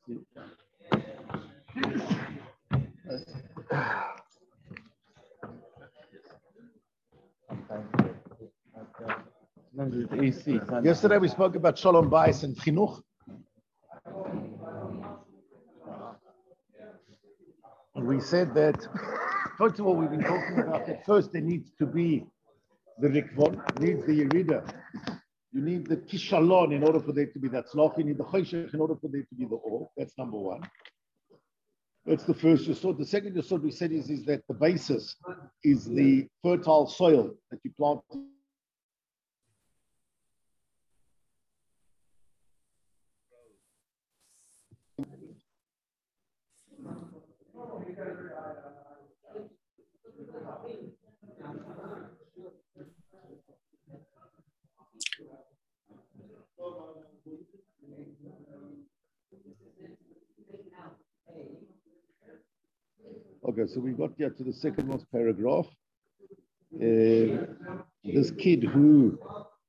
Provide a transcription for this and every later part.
Yesterday we spoke about Shalom Bayis and Chinuch. We said that, first of all, we've been talking about that first there needs to be the Rikvon, needs the Yerida. You need the Kishalon in order for there to be that Tzloch. You need the Choshech in order for there to be the Or. That's number one. That's the first Yesod. The second Yesod we said is that the basis is the fertile soil that you plant. Okay, so we got here to the second most paragraph. This kid who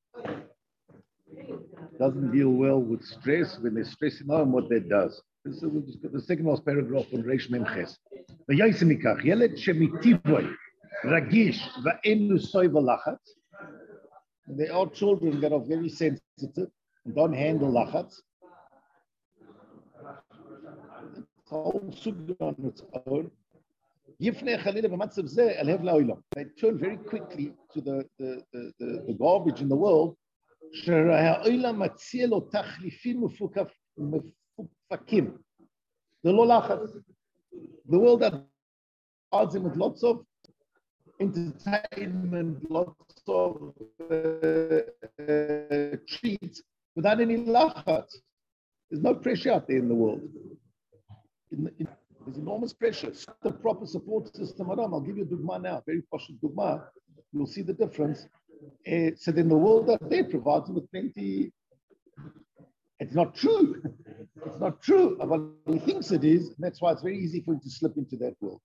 doesn't deal well with stress, when they're stressing home, what that does. So we just got the second most paragraph on Reish Mem Ches. V'yaisimikach, yeled shemitivoi, ragish, va'enu soy v'lachatz. There are children that are very sensitive and don't handle lachatz. It's a whole sugya on its own. They turn very quickly to the garbage in the world. The world that provides him with lots of entertainment, lots of treats, without any lachat. There's no pressure out there in the world. There's enormous pressure. The proper support system. I'll give you a dugma now, very posh dugma. You'll see the difference. So then the world that they provide them with plenty. It's not true. It's not true. But he thinks it is. And that's why it's very easy for him to slip into that world.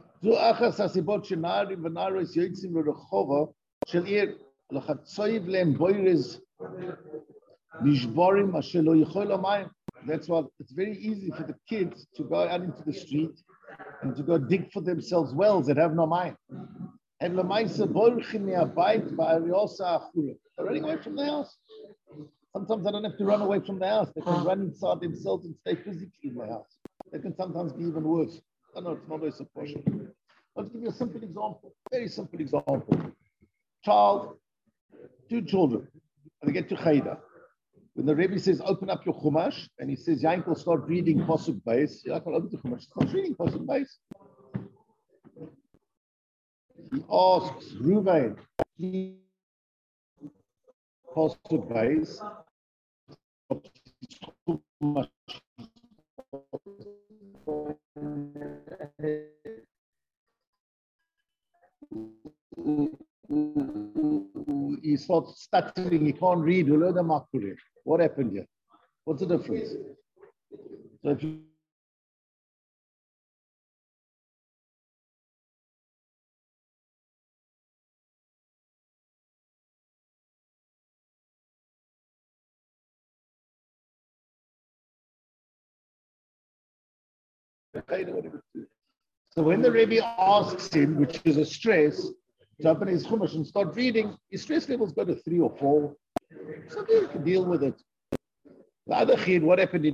That's why it's very easy for the kids to go out into the street and to go dig for themselves wells that have no mind. They're running away from the house. Sometimes they don't have to run away from the house. They can run inside themselves and stay physically in the house. They can sometimes be even worse. I know it's not always a portion. I'll give you a simple example, very simple example. Child, two children, they get to Chayda. When the Rebbe says, open up your Chumash, and he says, Yankel, start reading Pasuk Beis. Yankel, open the Chumash, start reading Pasuk Beis. He asks Ruvain, Pasuk Beis. He starts stuttering, he can't read. What happened here? What's the difference? So if you So when the Rebbe asks him, which is a stress, to open his Chumash and start reading, his stress levels go to 3 or 4. So he can deal with it. The other kid, what happened?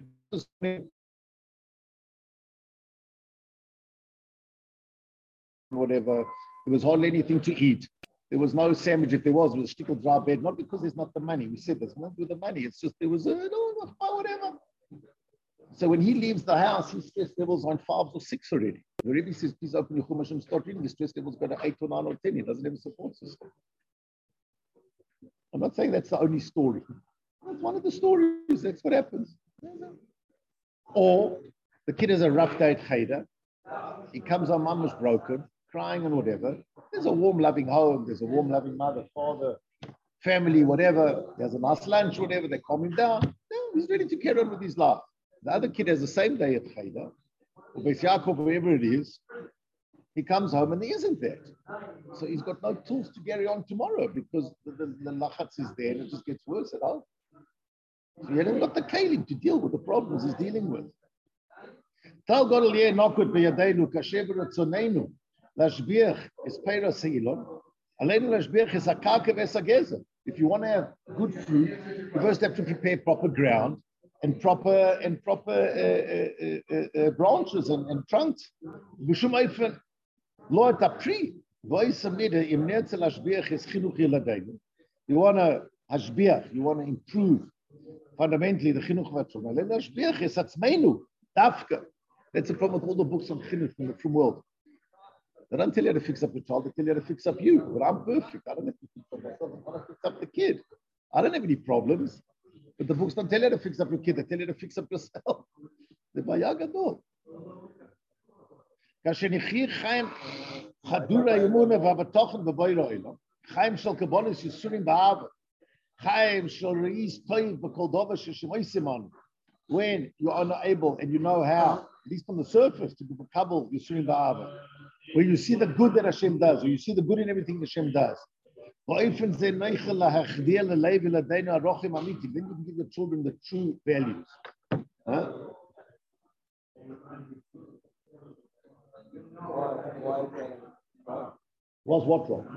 Whatever, there was hardly anything to eat. There was no sandwich. If there was, it was a shtickle dry bread. Not because there's not the money. We said there's nothing with the money. It's just there was whatever. So when he leaves the house, his stress levels are on 5 or 6 already. The Rebbe says, please open your Chumash and start reading. His stress levels go to 8 or 9 or 10. He doesn't have a support system. I'm not saying that's the only story. That's one of the stories. That's what happens. Or the kid has a rough day at Cheder. He comes home, mum was broken, crying and whatever. There's a warm, loving home. There's a warm, loving mother, father, family, whatever. There's a nice lunch, whatever. They calm him down. No, he's ready to carry on with his life. The other kid has the same day at Cheder, or Beis Yaakov, wherever it is. He comes home and there isn't that. So he's got no tools to carry on tomorrow because the lachatz is there and it just gets worse at home. So he hasn't got the kalim to deal with the problems he's dealing with. Tal Godel Yeh Nokut B'Yadeinu Kasher B'Ratzoneinu Lashbiach is Peira Seilon. Aleinu Lashbiach is Hakaka V'Esageza. If you want to have good fruit, you first have to prepare proper ground and proper branches and trunks. B'Shum Eifen Lo Et HaPri Voice Amida Im Nertze Lashbiach is Chinuch Yeladeinu. You want to hashbiach, you want to improve fundamentally the chinuch v'atzon. Aleinu Lashbiach is Atzmeinu Dafka. That's the problem with all the books on chinuch from world. They don't tell you how to fix up your child, they tell you how to fix up you. But I'm perfect. I don't have to fix up myself. I want to fix up the kid. I don't have any problems. But the books don't tell you how to fix up your kid, they tell you how to fix up yourself. The Baya Gadol. Kashenich Chaim Chadura Yimune Vavatochen V'Boiro Elam. Chaim Shel Kabbanis Yisurim Ba'ava. Chaim Shel Reis Toiv B'Kol Dova Sheshimoy Simon. When you are not able and you know how, at least on the surface, to be Kabul Yisurim Ba'ava. Where you see the good that Hashem does, or you see the good in everything Hashem does. Then you can give the children the true values. Huh? Was what wrong?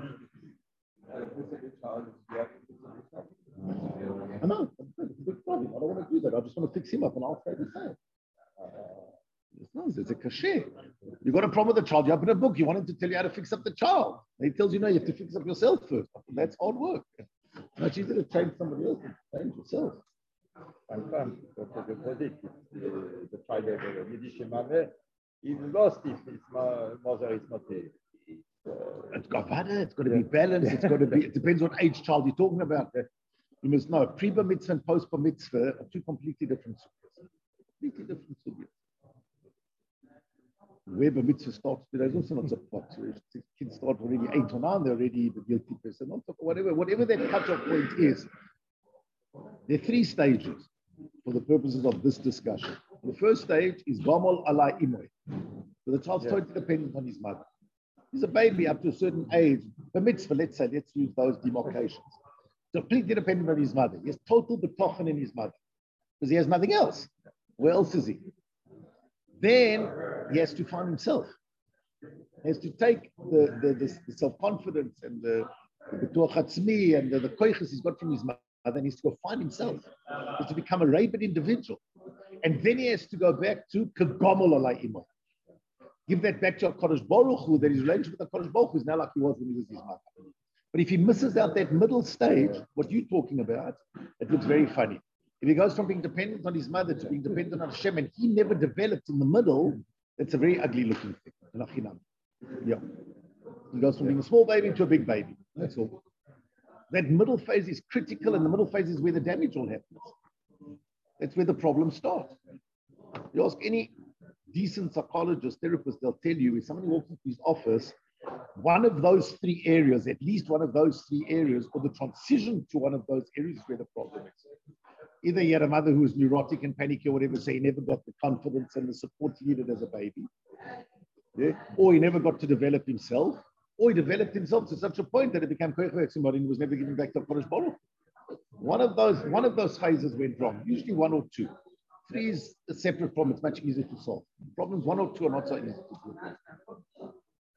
I know, it's a big problem. I don't want to do that. I just want to fix him up and I'll say the same. It's a cachet. You got a problem with the child, you open a book, you want him to tell you how to fix up the child. And he tells you, no, you have to fix up yourself first. That's hard work. Much easier to train somebody else than change yourself. Sometimes the child of a Yiddish mother is lost if his mother is not there. It's got to be balanced. It's got to be, it depends what age child you're talking about. You must know, pre-bar mitzvah and post-bar mitzvah are two completely different subjects. Completely different subjects. Where bar mitzvah starts, there's also not a pot. Kids start already 8 or 9, they're already the guilty person. Whatever that cut-off point is, there are 3 stages for the purposes of this discussion. The first stage is Gomol Alai Imoy. So the child's totally dependent on his mother. He's a baby up to a certain age. The mitzvah, let's use those demarcations. Completely dependent on his mother. He has total betochen in his mother because he has nothing else. Where else is he? Then he has to find himself. He has to take the self-confidence and the bituach hatzmi and the koiches he's got from his mother, and he has to go find himself. He has to become a rabid individual. And then he has to go back to kagomol alai imo. Give that back to HaKadosh Baruch Hu, that his relationship with HaKadosh Baruch Hu is now like he was when he was his mother. But if he misses out that middle stage, what you're talking about, it looks very funny. If he goes from being dependent on his mother to being dependent on Hashem, and he never developed in the middle, that's a very ugly looking thing. Yeah. He goes from being a small baby to a big baby. That's all. That middle phase is critical, and the middle phase is where the damage all happens. That's where the problems start. You ask any decent psychologist, therapist, they'll tell you if somebody walks into his office, one of those 3 areas, at least one of those 3 areas, or the transition to one of those areas is where the problem is. Either he had a mother who was neurotic and panicky or whatever, so he never got the confidence and the support he needed as a baby. Yeah? Or he never got to develop himself, or he developed himself to such a point that it became koich somebody and was never giving back to HaKadosh Baruch. One of those phases went wrong, usually 1 or 2. 3 is a separate problem, it's much easier to solve. Problems 1 or 2 are not so easy to solve.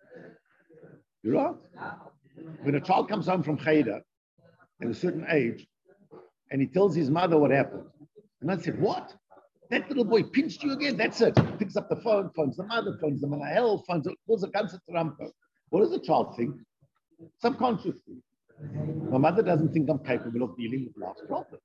You're right. When a child comes home from Cheder at a certain age, and he tells his mother what happened, and I said, what? That little boy pinched you again? That's it. He picks up the phone, phones the mother, phones the manahel, phones the ganze Trampo. What does the child think? Subconsciously. My mother doesn't think I'm capable of dealing with life's problems.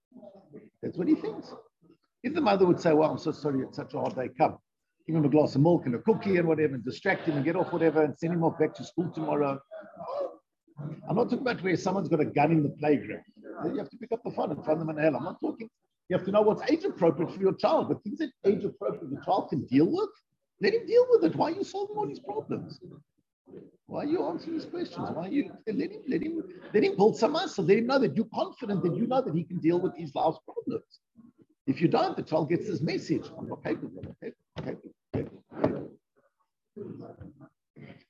That's what he thinks. If the mother would say, well, I'm so sorry, it's such a hard day, come. Give him a glass of milk and a cookie and whatever, and distract him and get off whatever and send him off back to school tomorrow. I'm not talking about where someone's got a gun in the playground. You have to pick up the phone and find them in hell. I'm not talking, you have to know what's age appropriate for your child, but things that age appropriate the child can deal with, let him deal with it. Why are you solving all these problems? Why are you answering these questions? Why are you, let him build some muscle. Let him know that you're confident that you know that he can deal with his life's problems. If you don't, the child gets this message. I'm not capable. I'm capable.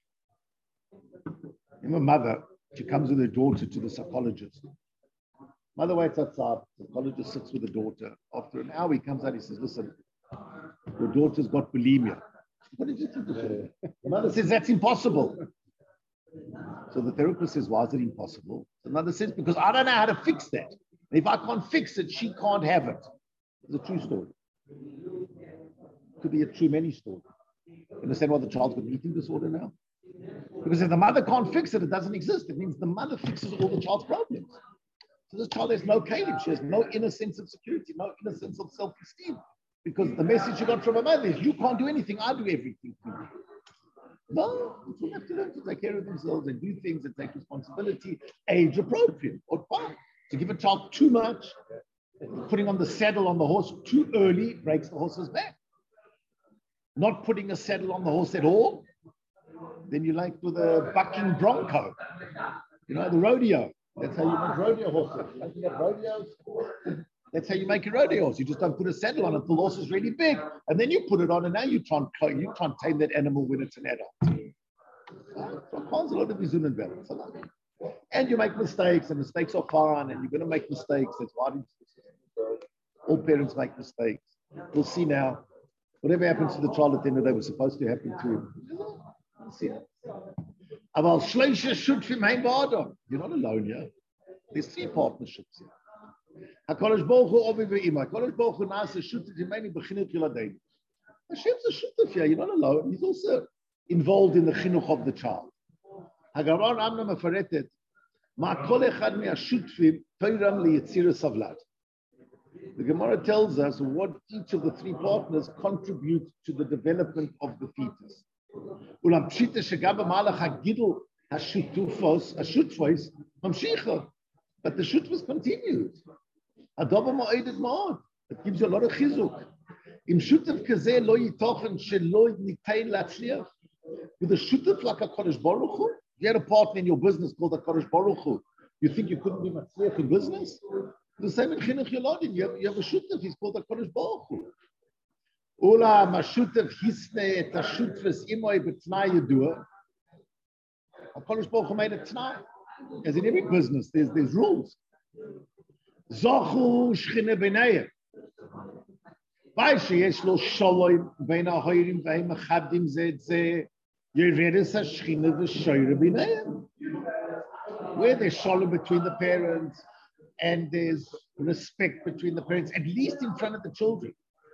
And my mother, she comes with her daughter to the psychologist. Mother waits outside. The psychologist sits with the daughter. After an hour, he comes out. He says, "Listen, your daughter's got bulimia." What did you think? The mother says, "That's impossible." So the therapist says, "Why is it impossible?" The mother says, "Because I don't know how to fix that. If I can't fix it, she can't have it." It's a true story. Could be a true many story. Understand why the child's got an eating disorder now? Because if the mother can't fix it, it doesn't exist. It means the mother fixes all the child's problems. So this child has no kalim. She has no inner sense of security, no inner sense of self-esteem. Because the message she got from her mother is, you can't do anything, I do everything for you. No, people have to learn to take care of themselves and do things and take responsibility, age appropriate. Or fine. To give a child too much, putting on the saddle on the horse too early breaks the horse's back. Not putting a saddle on the horse at all, then you're like with a bucking bronco. You know, the rodeo. That's how you make rodeo horses. You get rodeos. That's how you make a rodeo horse. You just don't put a saddle on it until the horse is really big. And then you put it on and now you try and tame that animal when it's an adult. And you make mistakes, and mistakes are fine, and you're going to make mistakes. That's why all parents make mistakes. We'll see now. Whatever happens to the child at the end of the day was supposed to happen to him. We'll see that. You're not alone here. There's 3 partnerships here. HaKadosh Baruch Hu Ovi ve'Ima. HaKadosh Baruch Hu Na'aseh Shutif Yimeni b'Chinuch Yiladeinu. Hashem's a shutuf here. You're not alone. He's also involved in the chinuch of the child. Hagaron Amna Mefaretet. Ma kol echad me'ashutfim toiram li'yetziras havlad. The Gemara tells us what each of the 3 partners contribute to the development of the fetus. Ulam pshita shegaba malach hagidul hashutfos mamshicha. But the shutfos continues. Adova ma'odet ma'od. It gives you a lot of chizuk. Im shutf kazeh lo yitochen shelo nitein latzliach. With a shutf like a Kodesh Baruch Hu, you had a partner in your business called a Kodesh Baruch Hu. You think you couldn't be matzliach in business? The same in Chinuch Yeladim. You have a shutf. He's called a Kodesh Baruch Hu. Ula mashutf hisne et hashutfes imoy betnai yedua. A Kodesh Baruch Hu made a tnai. As in every business, there's rules. Zachu shchine b'neihem. By sheyesh lo shalom bein ha'irim ve'im mechabdim ze et ze yeredes hashchine v'shoyre b'neihem. Where there's shalom between the parents and there's respect between the parents, at least in front of the children.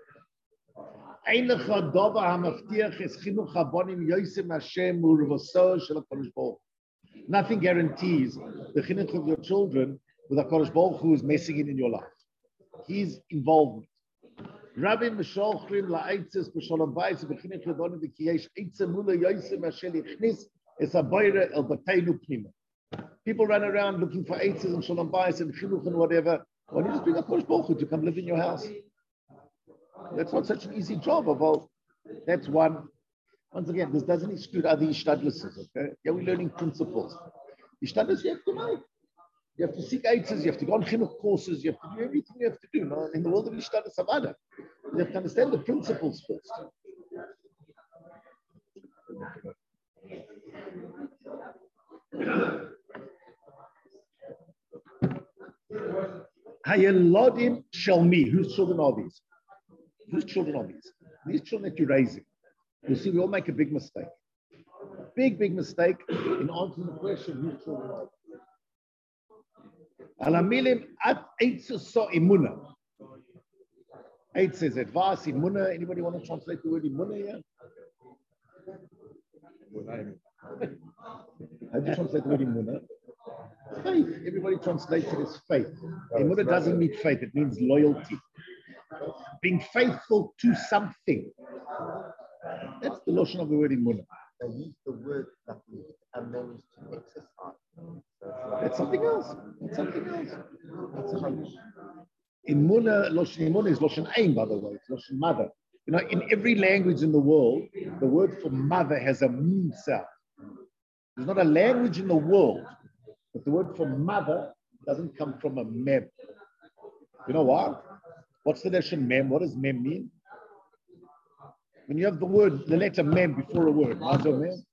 Nothing guarantees the chinuch of your children with a Kodesh Baruch Hu is messing in your life. He's involved. Rabbi Mesholchrim la'aitzes b'shalom bayis b'chinuch yadonu v'kiyesh eitze mula yoysim ashel yichnis es habayre el bateinu pnima. People run around looking for eitzes and shalom bayis and chinuch and whatever. Why don't you just bring a Kodesh Baruch Hu to come live in your house? That's not such an easy job. Well, that's one. Once again, this doesn't exclude other ishtadluses, okay? Yeah, we're learning principles. Ishtadlus you have to make. You have to seek eitzes, you have to go on chinuch courses, you have to do everything you have to do. No? In the world of ishtadlus havada, you have to understand the principles first. Hayelodim shelmi. Whose children are these? Whose children are these? These children that you're raising. You see, we all make a big mistake. Big mistake in answering the question, whose children are these? Alamilim at eitzah so imuna. Eight says advice, imuna. Anybody want to translate the word imuna here? How do you translate the word imuna? Faith. Everybody translates it as faith. Imuna doesn't mean faith, it means loyalty. Being faithful to something. That's the notion of the word imuna. They use the word that means managed to exercise. That's something else. That's something else. That's something else. Imuna, Loshen Imuna is Loshen Ein, by the way. It's Loshen mother. You know, in every language in the world, the word for mother has a mem sound. There's not a language in the world, but the word for mother doesn't come from a mem. You know why? What's the Loshen mem? What does mem mean? When you have the word, the letter mem before a word, what's a mem?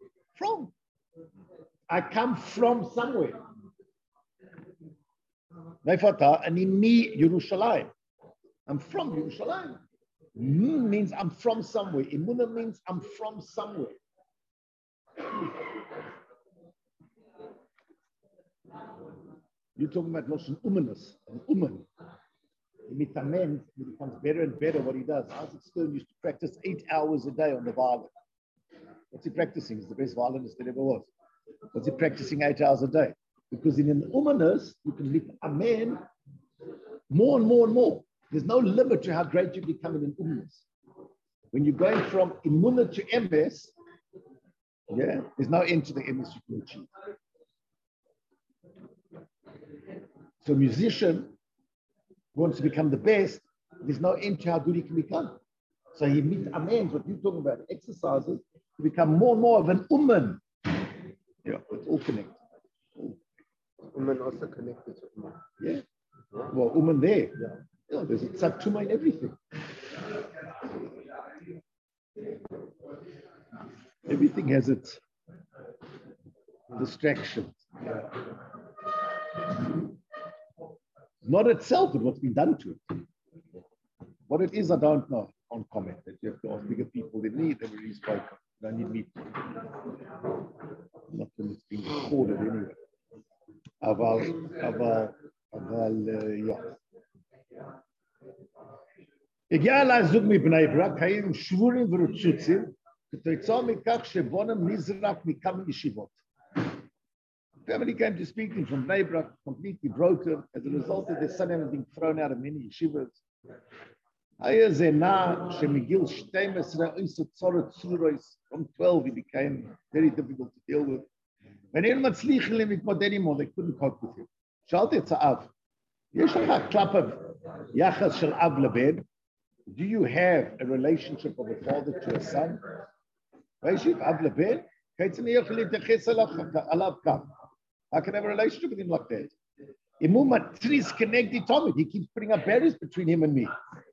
From. I come from somewhere. Meifata, and in me, Yerushalayim. I'm from Yerushalayim. Means I'm from somewhere. Imuna means I'm from somewhere. You're talking about Loshen Umanus, an Uman. Mitamen, he becomes better and better what he does. Isaac Stern used to practice 8 hours a day on the violin. What's he practicing? He's the best violinist that ever was. What's he practicing 8 hours a day? Because in an Umanus, you can lift a man more and more and more. There's no limit to how great you become in an Umanus. When you're going from Imuna to MS, yeah, there's no end to the MS you can achieve. So a musician wants to become the best, there's no end to how good he can become. So he meets amends, what you're talking about, exercises, to become more and more of an Uman. Yeah, it's all connected. Uman also connected to Uman. Yeah. Well, Uman there. Yeah, there's a Tzatuma in everything. Everything has its distractions. Yeah. Not itself, but what's been done to it. What it is, I don't know. On comment that you have to ask bigger people. They already spoken. Don't need me. Not that it's been recorded anyway. Yeah. הגיע לעזוב מבני ברק, היו שבורים ורצוצים, כתוצאה מכך שבונם נזרק מכמה ישיבות. Family came to speak to him from Bnei Brak, completely broken as a result of their son having been thrown out of many yeshivas. היה זה נע שמגיל 12 איסו צורת צורויס, from 12 he became very difficult to deal with. ואין מצליחים להתמודד עמו, they couldn't cope with him. שאלתי את האב, יש לך קלפה יחס של אב לבן? Do you have a relationship of a father to a son? Vaishiv Av Leben, how can I have a relationship with him like that? He keeps putting up barriers between him and me.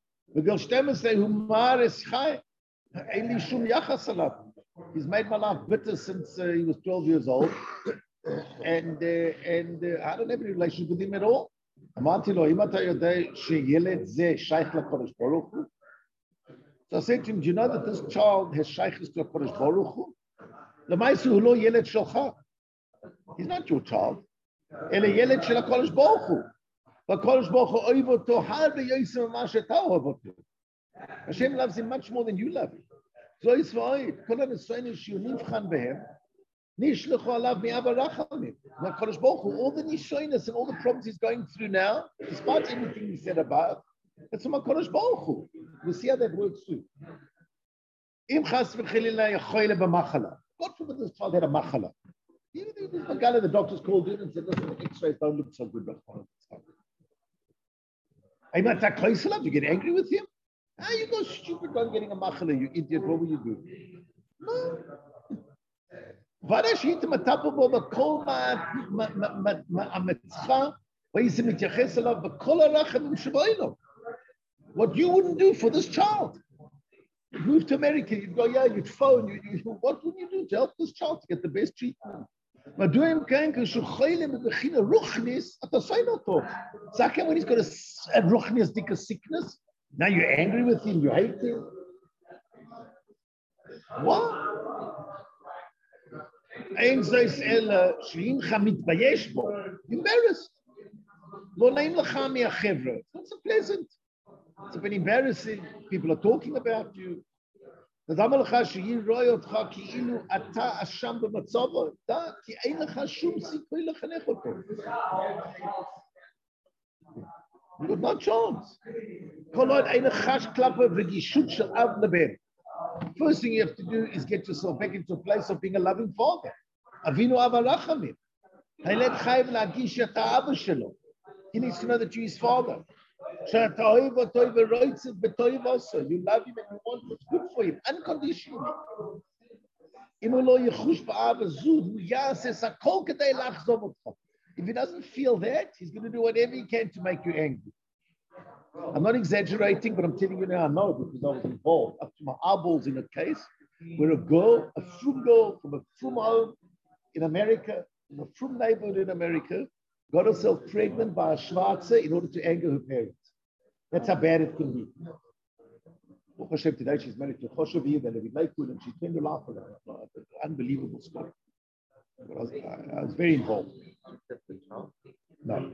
He's made my life bitter since he was 12 years old. And I don't have any relationship with him at all. אמרתי לו, אם אתה יודע שילד זה שייך לקודש ברוך הוא? So I said to him, do you know that this child has shaykhs to הקודש ברוך הוא? למעשה הוא לא ילד שלך. He's not your child. אלא ילד של הקודש ברוך הוא. והקודש ברוך הוא אוהב אותו הרבה יותר ממה שאתה אוהב אותו. Hashem loves him much more than you love him. זו ישראל, כל הניסיון שהוא נבחן בהם, נשלחו עליו מאב הרחמים. מהקודש ברוך הוא, all the nishoinus and all the problems he's going through now, despite everything we said above, it's from הקודש ברוך הוא. We see how that works too. אם חס וחלילה יחולה במחלה, God forbid this child had a מחלה. Even the guy the doctors called in and said, listen, the x-rays don't look so good. I'm not that close enough. You get angry with him? You go stupid one getting a machla, you idiot. What will you do? No. What you wouldn't do for this child. You move to America, you'd go, yeah, you'd phone, what would you do to help this child to get the best treatment? Maar doe hem kijken, zo geil met beginnen rochnis, dat zijn dat toch? Zeg hem when he's got a rochnis, dikke sickness. Now you're angry with him, you hate him. What? Eens is שאינך מתבייש בו, embarrassed. לא נעים לך מהחבר'ה. It's not pleasant. It's been embarrassing. People are talking about you. תדמה לך שהיא רואה אותך כאילו אתה אשם במצבו, כי אין לך שום סיכוי לחנך אותו. You got no chance. כל עוד אין לך כלפי רגישות של אב לבן. First thing you have to do is get yourself back into a place of being a loving father. אבינו אב הרחמים. הילד חייב להגיש שאתה אבא שלו. He needs to know that you're his father. שאתה אוהב אותו ורוצה בטוב עושה. You love him and you want what's good for him, unconditionally. אם הוא לא יחוש באהבה זו, הוא יעשה הכל כדי לאכזב אותך. If he doesn't feel that, he's going to do whatever he can to make you angry. I'm not exaggerating, but I'm telling you now, I know because I was involved up to my eyeballs in a case where a frum girl from a frum home in America, from a frum neighborhood in America, got herself pregnant by a Schwarze in order to anger her parents. That's how bad it can be. Today she's married to Choshev and and she turned her life around. Unbelievable story. I was very involved. No.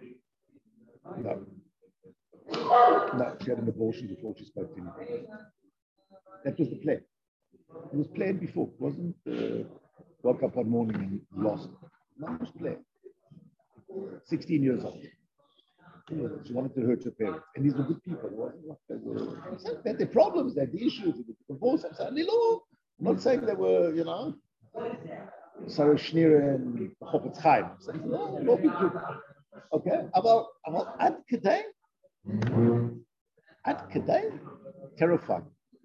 No, she had an abortion before she spoke to anybody. That was the plan. It was planned before. It wasn't woke up one morning and lost. No, it was planned. 16 years old. She wanted to hurt her parents. And these were good people. It wasn't like they had their problems, they had the issues, they had divorce. I'm not saying they were, Sarah Schneer and Chofetz Chaim. No, good. Okay? About Ad Kedai? Terrifying.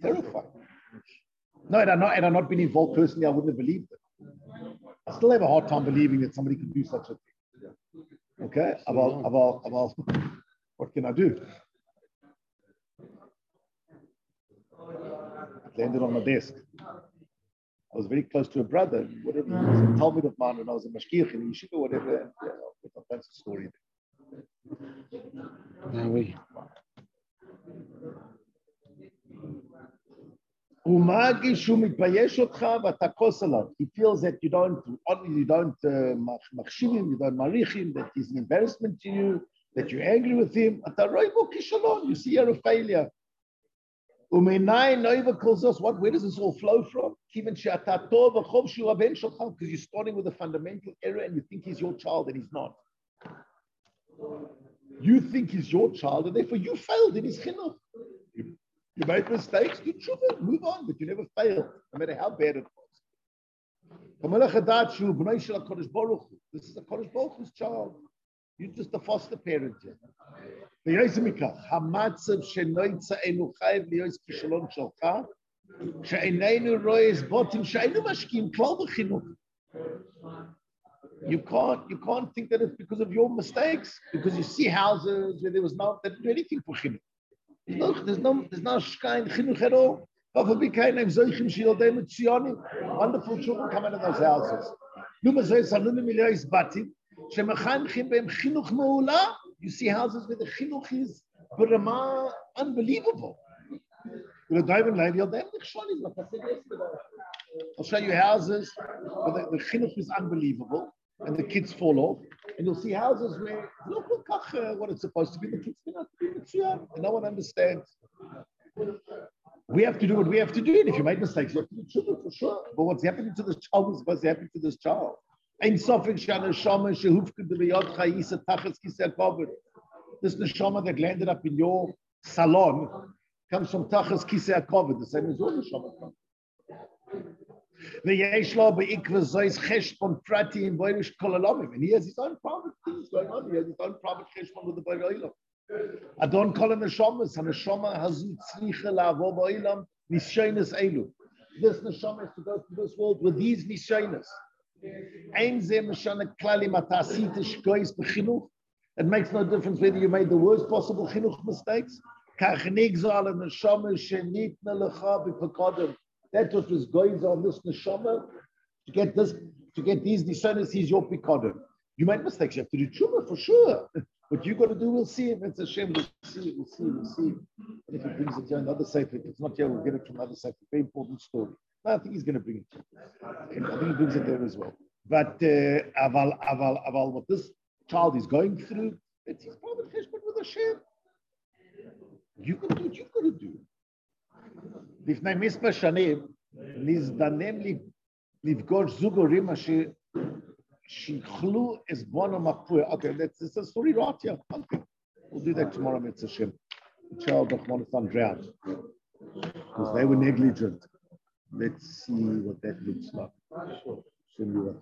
No, and I've not been involved personally, I wouldn't have believed it. I still have a hard time believing that somebody could do such a thing. Okay? About what can I do? It landed on my desk. I was very close to a brother, whatever he was a Talmud of mine when I was a mashgiach in the yeshiva, whatever. And, that's the story there. He feels that you don't machshim him, you don't marich him, that he's an embarrassment to you, that you're angry with him. You see you're a failure. Noiva calls us what? Where does this all flow from? Because you're starting with a fundamental error and you think he's your child and he's not. You think he's your child and therefore you failed in his chinuch. You made mistakes, you tshuva, move on, but you never failed, no matter how bad it was. This is a Kodesh Baruch Hu's child. You're just a foster parent here. You can't think that it's because of your mistakes, because you see houses where there was no, they didn't do anything for chinuch. There's no shkain chinuch at all. Wonderful children come out of those houses. You see houses where the chinuch is unbelievable. I'll show you houses where the chinuch is unbelievable and the kids fall off. And you'll see houses where look what it's supposed to be. The kids cannot be and no one understands. We have to do what we have to do. And if you make mistakes, you have to do children for sure. But what's happening to this child is supposed to happen to this child. This neshama that landed up in your salon comes from Tachas Kisei HaKovod, the same as your neshama comes. And he has his own private things going on. He has his own private cheshbon with the Borei Olam. I don't call him neshamas. Neshama hazu tzricha la'avo ba'olam nishonos elu. This neshama has to go through this world with these nishonos. Ein zeh meshana klali matasita shkois b'chinuch. It makes no difference whether you made the worst possible chinuch mistakes. Kach nigzal neshama shenitna lecha b'pekadem. That's what was going on this neshama. To get these nishonos, he's your pekadem. You made mistakes. You have to do tshuva for sure. What you got to do, we'll see. If it's a shame, we'll see. And if he brings it to another sefer, if it's not here, we'll get it from another sefer. Very important story. No, I think he's going to bring it to you. I think he brings it there as well. But aval, what this child is going through, it's his private cheshbon with Hashem. You got to do what you've got to do. Lifnei mispa shanim, nizdanem livgosh zugorim asher shichlu es bono mapur. Okay, that's a story right here. Okay, we'll do that tomorrow. Mitzvah Shem. The child of Monathon drowned because they were negligent. Let's see what that looks like. Sure.